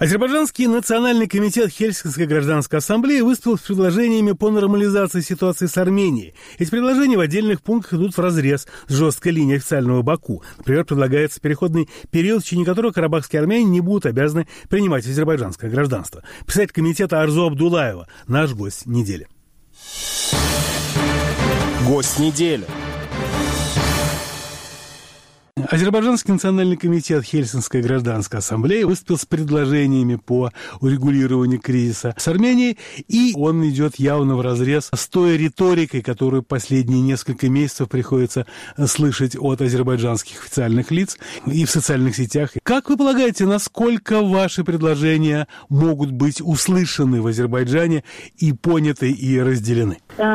Азербайджанский национальный комитет Хельсинкской гражданской ассамблеи выступил с предложениями по нормализации ситуации с Арменией. Эти предложения в отдельных пунктах идут вразрез с жесткой линией официального Баку. Например, предлагается переходный период, в течение которого карабахские армяне не будут обязаны принимать азербайджанское гражданство. Председатель комитета Арзу Абдулаева – наш гость недели. Гость недели. Азербайджанский национальный комитет Хельсинкской гражданской ассамблеи выступил с предложениями по урегулированию кризиса с Арменией, и он идет явно вразрез с той риторикой, которую последние несколько месяцев приходится слышать от азербайджанских официальных лиц и в социальных сетях. Как вы полагаете, насколько ваши предложения могут быть услышаны в Азербайджане и поняты и разделены?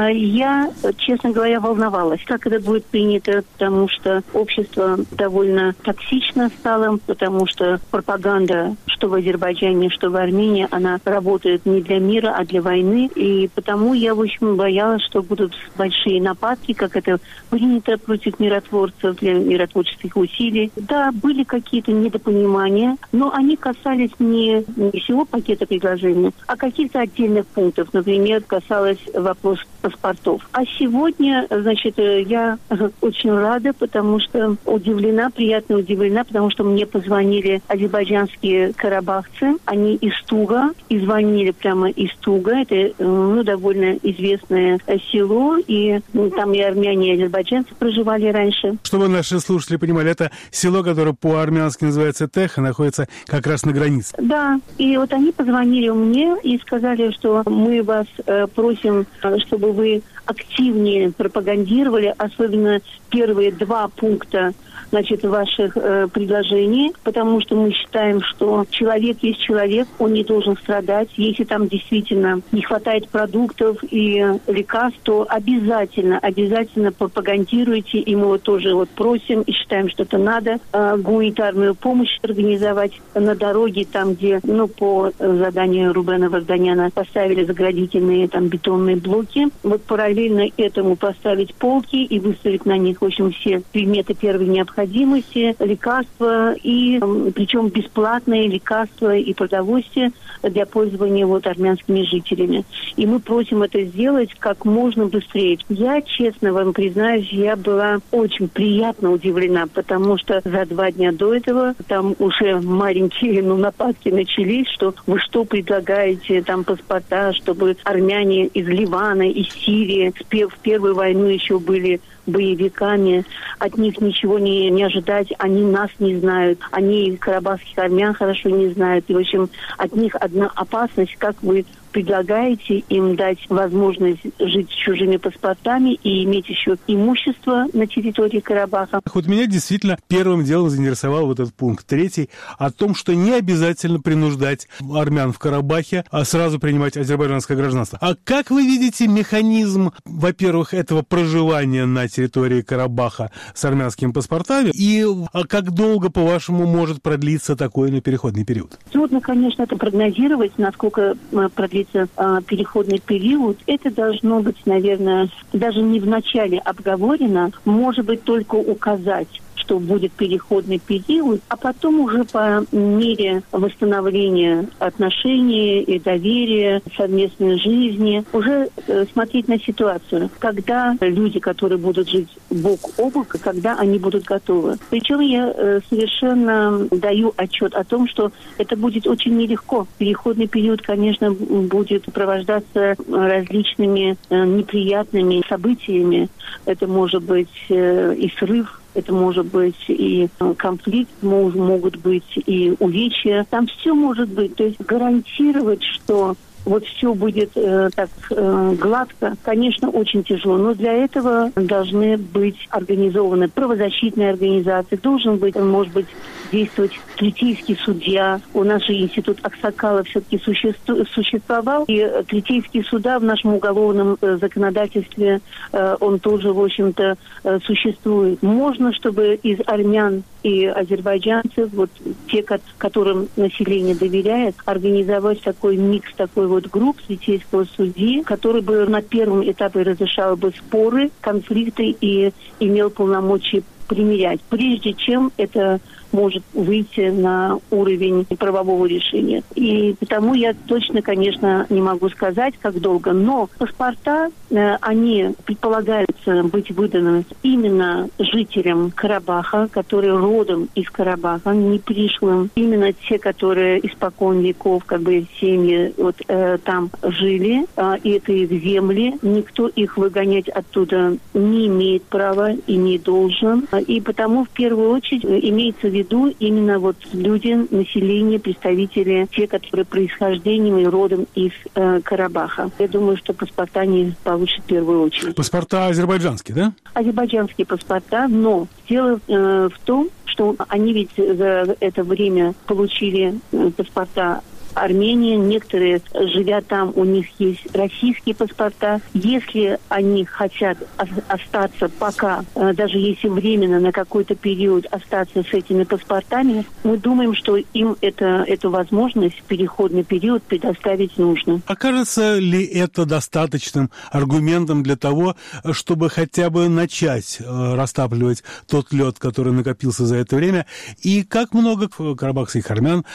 Я, честно говоря, волновалась, как это будет принято, потому что общество довольно токсично стало, потому что пропаганда, что в Азербайджане, что в Армении, она работает не для мира, а для войны. И потому я, в общем, боялась, что будут большие нападки, как это принято против миротворцев для миротворческих усилий. Да, были какие-то недопонимания, но они касались не всего пакета предложений, а каких-то отдельных пунктов. Например, касалось вопрос паспортов. А сегодня, значит, я очень рада, потому что приятно удивлена, потому что мне позвонили азербайджанские карабахцы, они из Туга, и звонили прямо из Туга, это довольно известное село, и там и армяне, и азербайджанцы проживали раньше. Чтобы наши слушатели понимали, это село, которое по-армянски называется Теха, находится как раз на границе. Да, и вот они позвонили мне и сказали, что мы вас просим, чтобы вы активнее пропагандировали, особенно первые 2 пункта, значит, ваших предложений, потому что мы считаем, что человек есть человек, он не должен страдать. Если там действительно не хватает продуктов и лекарств, то обязательно пропагандируйте, и мы вот тоже просим и считаем, что это надо гуманитарную помощь организовать на дороге, там, где, по заданию Рубена Варданяна поставили заградительные там бетонные блоки. Вот параллельно этому поставить полки и выставить на них, в общем, все предметы первой необходимости, лекарства, и причем бесплатные лекарства и продовольствие для пользования армянскими жителями. И мы просим это сделать как можно быстрее. Я, честно вам признаюсь, я была очень приятно удивлена, потому что за 2 дня до этого там уже маленькие нападки начались, что вы что предлагаете, там паспорта, чтобы армяне из Ливана, из Сирии в первую войну еще были боевиками, от них ничего не ожидать, они нас не знают, они карабахских армян хорошо не знают, и, в общем, от них одна опасность, как вы предлагаете им дать возможность жить с чужими паспортами и иметь еще имущество на территории Карабаха. Вот меня действительно первым делом заинтересовал этот пункт 3 о том, что не обязательно принуждать армян в Карабахе, а сразу принимать азербайджанское гражданство. А как вы видите механизм, во-первых, этого проживания на территории Карабаха с армянскими паспортами, и как долго, по-вашему, может продлиться такой переходный период? Трудно, конечно, это прогнозировать, насколько продлится переходный период. Это должно быть, наверное, даже не в начале обговорено, может быть, только указать, что будет переходный период, а потом уже по мере восстановления отношений и доверия, совместной жизни, уже смотреть на ситуацию, когда люди, которые будут жить бок о бок, когда они будут готовы. Причем я совершенно даю отчет о том, что это будет очень нелегко. Переходный период, конечно, будет сопровождаться различными неприятными событиями. Это может быть и срыв, это может быть и конфликт, могут быть и увечья. Там все может быть. То есть гарантировать, что все будет гладко, конечно, очень тяжело. Но для этого должны быть организованы правозащитные организации. Должен быть, может быть, действовать третейский судья. У нас же институт Аксакала все-таки существовал. И третейские суда в нашем уголовном законодательстве, он тоже, в общем-то, существует. Можно, чтобы из армян и азербайджанцев, те, которым население доверяет, организовать такой микс, такой групп третейского судьи, который бы на первом этапе разрешал бы споры, конфликты и имел полномочия примирять, прежде чем это может выйти на уровень правового решения. И потому я точно, конечно, не могу сказать, как долго, но паспорта, они предполагаются быть выданы именно жителям Карабаха, которые родом из Карабаха, не пришлым. Именно те, которые испокон веков, семьи там жили, и это их земли. Никто их выгонять оттуда не имеет права и не должен. И потому в первую очередь имеется в виду именно люди, население, представители, те, которые происхождением и родом из Карабаха. Я думаю, что паспорта они получат в первую очередь. Паспорта азербайджанские, да? Азербайджанские паспорта, но дело в том, что они ведь за это время получили паспорта Армении. Некоторые, живя там, у них есть российские паспорта. Если они хотят остаться пока, даже если временно на какой-то период остаться с этими паспортами, мы думаем, что им эту возможность в переходный период предоставить нужно. Окажется ли это достаточным аргументом для того, чтобы хотя бы начать растапливать тот лед, который накопился за это время? И как много карабахских армян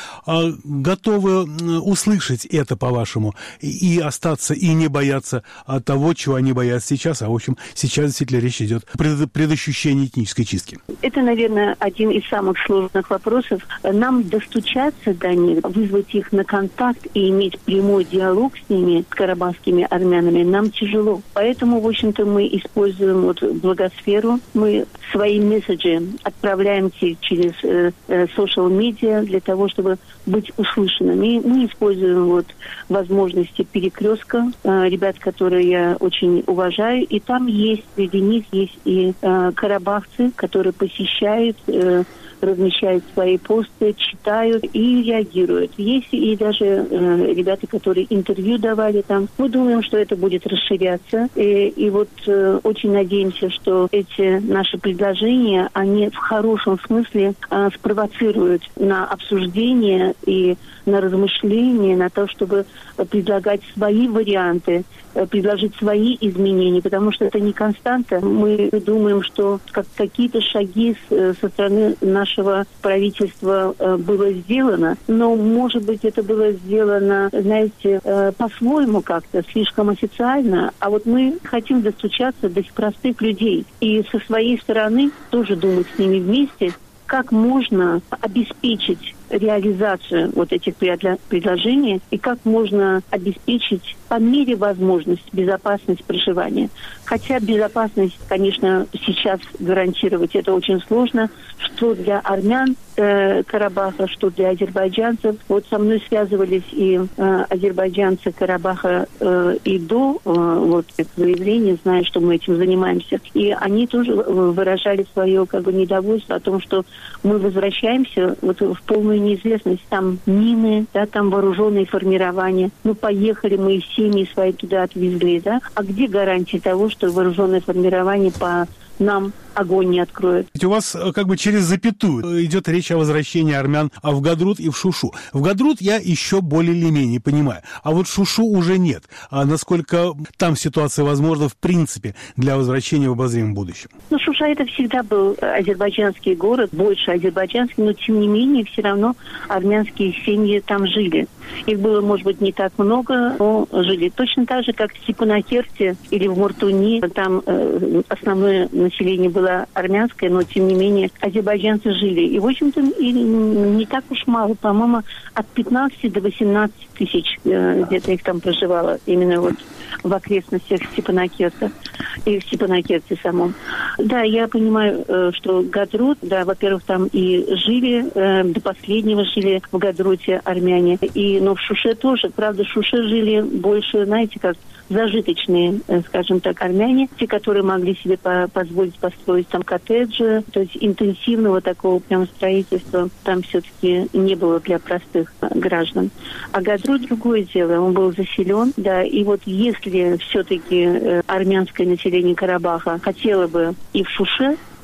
готовы услышать это, по-вашему, и остаться, и не бояться того, чего они боятся сейчас. А, в общем, сейчас действительно речь идет о предощущении этнической чистки. Это, наверное, один из самых сложных вопросов. Нам достучаться до них, вызвать их на контакт и иметь прямой диалог с ними, с карабахскими армянами, нам тяжело. Поэтому, в общем-то, мы используем благосферу. Мы свои месседжи отправляем через social-медиа для того, чтобы быть услышанными. Мы используем возможности перекрестка, ребят, которые я очень уважаю. И там есть, среди них есть и карабахцы, которые посещают, размещают свои посты, читают и реагируют. Есть и даже ребята, которые интервью давали там. Мы думаем, что это будет расширяться. И очень надеемся, что эти наши предложения, они в хорошем смысле спровоцируют на обсуждение и на размышления, на то, чтобы предлагать свои варианты, предложить свои изменения, потому что это не константа. Мы думаем, что какие-то шаги со стороны нашего правительства было сделано, но, может быть, это было сделано, знаете, по-своему как-то, слишком официально, а мы хотим достучаться до простых людей и со своей стороны тоже думать с ними вместе, как можно обеспечить реализацию этих предложений и как можно обеспечить по мере возможности безопасность проживания. Хотя безопасность, конечно, сейчас гарантировать это очень сложно, что для армян Карабаха, что для азербайджанцев. Со мной связывались и азербайджанцы Карабаха и до заявления, зная, что мы этим занимаемся. И они тоже выражали свое недовольство о том, что мы возвращаемся в полную неизвестность. Там мины, там вооруженные формирования. Поехали, мы и семьи свои туда отвезли, А где гарантия того, что вооруженное формирование по нам огонь не откроет? Ведь у вас через запятую идет речь о возвращении армян в Гадрут и в Шушу. В Гадрут я еще более или менее понимаю, а Шушу уже нет. А насколько там ситуация возможна в принципе для возвращения в обозримом будущем? Шуша это всегда был азербайджанский город, больше азербайджанский, но тем не менее все равно армянские семьи там жили. Их было, может быть, не так много, но жили. Точно так же, как в Степанакерте или в Муртуни. Там основное население было армянское, но, тем не менее, азербайджанцы жили. И, в общем-то, и не так уж мало. По-моему, от 15 до 18 тысяч где-то их там проживало. Именно в окрестностях Степанакерта и в Степанакерте самом. Да, я понимаю, что Гадрут, во-первых, там и жили, до последнего жили в Гадруте армяне. Но в Шуше тоже. Правда, в Шуше жили больше, знаете, как зажиточные, скажем так, армяне, те, которые могли себе позволить построить там коттеджи, то есть интенсивного такого прям строительства там все-таки не было для простых граждан. А Гадрут другое дело, он был заселен, и если все-таки армянское население Карабаха хотело бы и в Шуше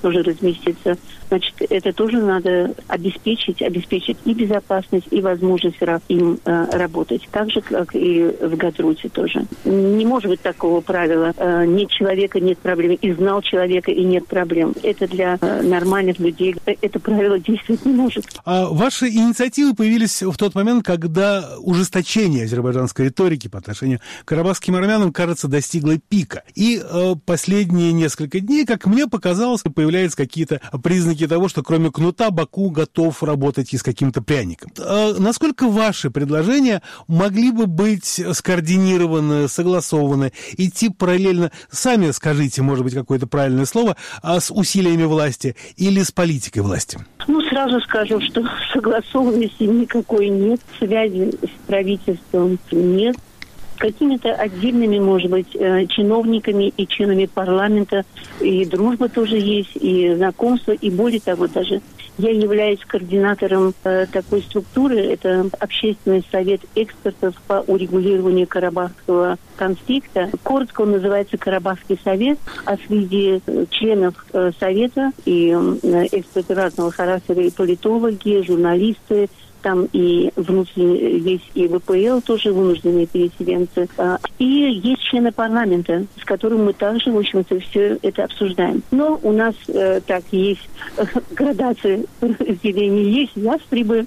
тоже разместиться. Значит, это тоже надо обеспечить и безопасность, и возможность им работать. Так же, как и в Гадруте тоже. Не может быть такого правила. Нет человека, нет проблем. И знал человека, и нет проблем. Это для нормальных людей. Это правило действовать не может. А ваши инициативы появились в тот момент, когда ужесточение азербайджанской риторики по отношению к карабахским армянам, кажется, достигло пика. И последние несколько дней, как мне показалось, появляются какие-то признаки того, что кроме кнута Баку готов работать и с каким-то пряником. Насколько ваши предложения могли бы быть скоординированы, согласованы, идти параллельно, сами скажите, может быть, какое-то правильное слово, с усилиями власти или с политикой власти? Сразу скажу, что согласованности никакой нет, связи с правительством нет. Какими-то отдельными, может быть, чиновниками и членами парламента и дружба тоже есть, и знакомство, и более того, даже я являюсь координатором такой структуры, это Общественный совет экспертов по урегулированию Карабахского конфликта. Коротко он называется Карабахский совет, а среди членов совета и эксперты разного характера, и политологи, журналисты, там и внутри есть и ВПЛ, тоже вынужденные переселенцы. И есть члены парламента, с которым мы также, в общем-то, все это обсуждаем. Но у нас есть градация разделения. Есть ястребы,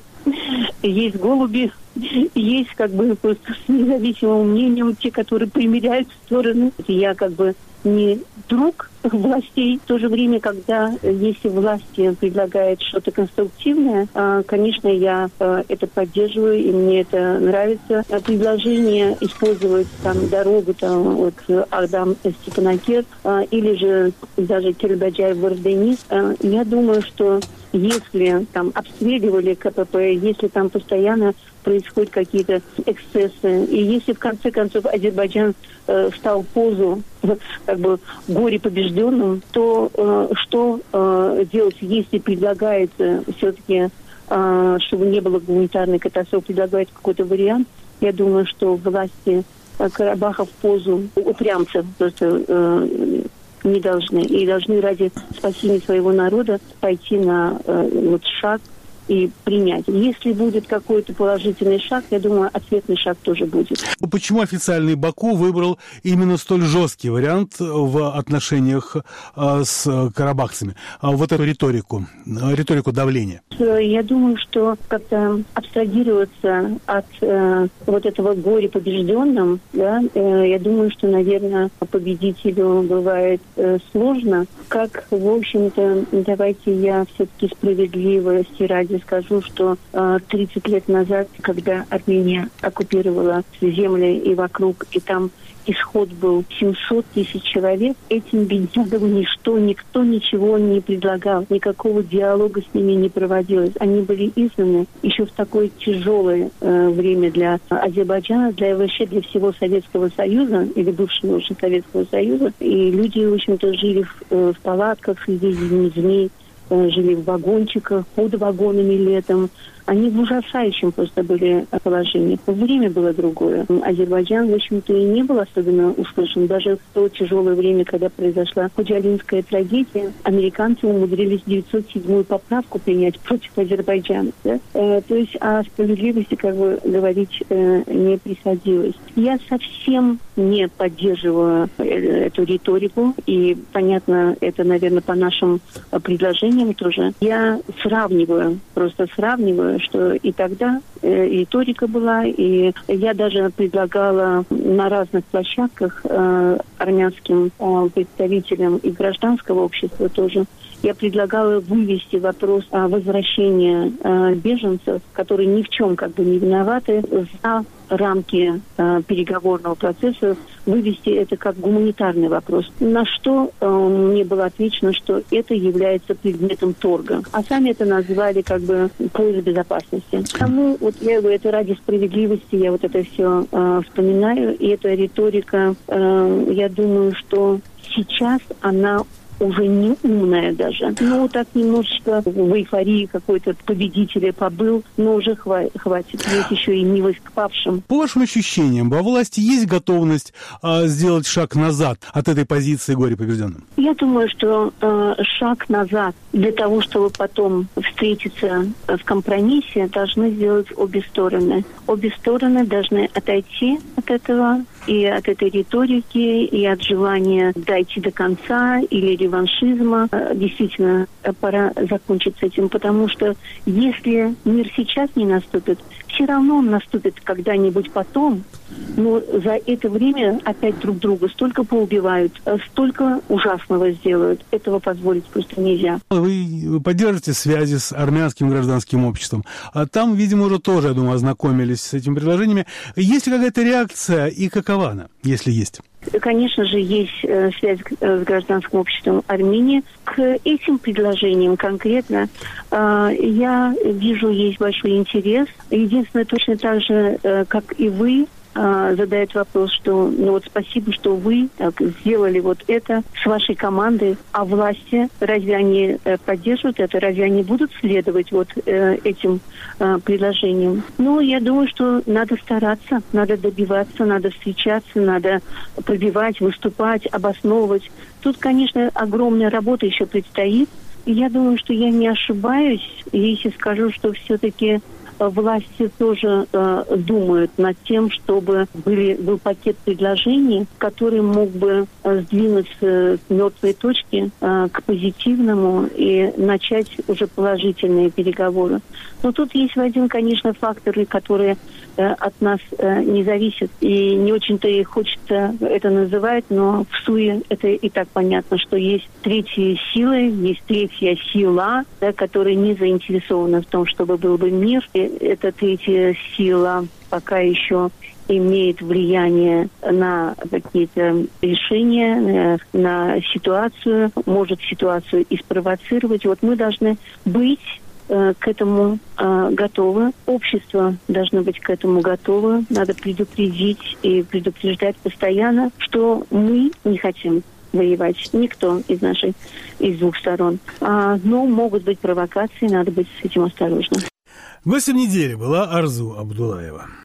есть голуби, есть просто с независимым мнением те, которые примиряют стороны. Я не друг властей. В то же время, когда если власти предлагают что-то конструктивное, конечно, я это поддерживаю, и мне это нравится. Предложение использовать дорогу от Агдам-Степанакерт или же даже Кельбаджаев-Варденис, я думаю, что если обстреливали КПП, если там постоянно происходят какие-то эксцессы, и если в конце концов Азербайджан стал в позу горе побежденным, то что делать, если предлагается все-таки, чтобы не было гуманитарной катастрофы, предлагается какой-то вариант? Я думаю, что власти Карабаха в позу упрямцев просто не должны. И должны ради спасения своего народа пойти на шаг и принять. Если будет какой-то положительный шаг, я думаю, ответный шаг тоже будет. Почему официальный Баку выбрал именно столь жесткий вариант в отношениях с карабахцами? Вот эту риторику давления. Я думаю, что как-то абстрагироваться от этого горя побежденным, я думаю, что, наверное, победителю бывает сложно. Как, в общем-то, давайте я все-таки справедливости ради скажу, что 30 лет назад, когда Армения оккупировала земли и вокруг, и там исход был 700 тысяч человек, этим беднягам никто ничего не предлагал, никакого диалога с ними не проводилось. Они были изгнаны еще в такое тяжелое время для Азербайджана, вообще для всего Советского Союза, или бывшего уже Советского Союза. И люди, в общем-то, жили в палатках среди змей, жили в вагончиках, под вагонами летом. Они в ужасающем просто были положении. Время было другое. Азербайджан, в общем-то, и не был особенно услышан. Даже в то тяжелое время, когда произошла Худжалинская трагедия, американцы умудрились 907-ю поправку принять против Азербайджана. Да? То есть о справедливости, говорить не приходилось. Я совсем не поддерживаю эту риторику. И, понятно, это, наверное, по нашим предложениям тоже. Я сравниваю, что и тогда риторика была, и я даже предлагала на разных площадках армянским представителям и гражданского общества тоже, я предлагала вывести вопрос о возвращении беженцев, которые ни в чем не виноваты, за рамки переговорного процесса, вывести это как гуманитарный вопрос. На что мне было отвечено, что это является предметом торга. А сами это назвали поиск безопасности. Потому я говорю, это ради справедливости, я это все вспоминаю. И эта риторика, я думаю, что сейчас она уже не умная даже. Ну, так немножечко в эйфории какой-то победителя побыл, но уже хватит. Есть еще и милость к павшим. По вашим ощущениям, во власти есть готовность сделать шаг назад от этой позиции горе побежденным? Я думаю, что шаг назад для того, чтобы потом встретиться в компромиссе, должны сделать обе стороны. Обе стороны должны отойти от этого, и от этой риторики, и от желания дойти до конца, или реваншизма. Действительно, пора закончить с этим, потому что если мир сейчас не наступит, все равно он наступит когда-нибудь потом, но за это время опять друг друга столько поубивают, столько ужасного сделают. Этого позволить просто нельзя. Вы поддерживаете связи с армянским гражданским обществом. Там, видимо, уже тоже, я думаю, ознакомились с этими предложениями. Есть ли какая-то реакция и какова она, если есть? Конечно же, есть связь с гражданским обществом Армении. К этим предложениям конкретно я вижу, есть большой интерес. Единственное, точно так же, как и вы, задает вопрос, что спасибо, что вы так сделали вот это с вашей командой, а власти, разве они поддерживают это, разве они будут следовать вот этим предложениям? Я думаю, что надо стараться, надо добиваться, надо встречаться, надо пробивать, выступать, обосновывать. Тут, конечно, огромная работа еще предстоит. И я думаю, что я не ошибаюсь, если скажу, что все-таки власти тоже думают над тем, чтобы был пакет предложений, который мог бы сдвинуть с мертвой точки к позитивному и начать уже положительные переговоры. Но тут есть один, конечно, факторы, которые от нас не зависят. И не очень-то и хочется это называть, но в СУЕ это и так понятно, что есть третьи силы, есть третья сила, которая не заинтересована в том, чтобы был бы мир. И эта третья сила пока еще имеет влияние на какие-то решения, на ситуацию, может ситуацию и спровоцировать. Вот мы должны быть к этому готовы. Общество должно быть к этому готово. Надо предупредить и предупреждать постоянно, что мы не хотим воевать. Никто из двух сторон. Но могут быть провокации, надо быть с этим осторожным. Гостем недели была Арзу Абдулаева.